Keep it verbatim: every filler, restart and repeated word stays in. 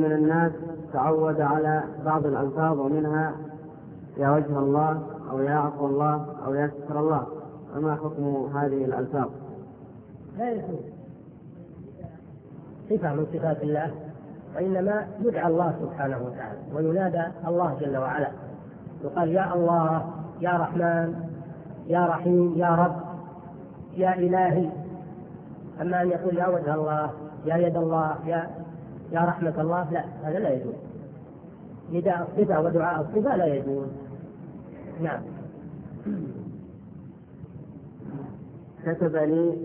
من الناس تعود على بعض الألفاظ ومنها يا وجه الله أو يا عفو الله أو يا ستر الله، فما حكم هذه الألفاظ؟ لا يجوز صفة من صفات الله، وإنما يدعى الله سبحانه وتعالى وينادى الله جل وعلا، يقال يا الله يا رحمن يا رحيم يا رب يا إلهي. أما أن يقول يا وجه الله يا يد الله يا يا رحمة الله، لا، هذا لا يجوز. نداء الصفة ودعاء الصفة لا يجوز. نعم. كتب لي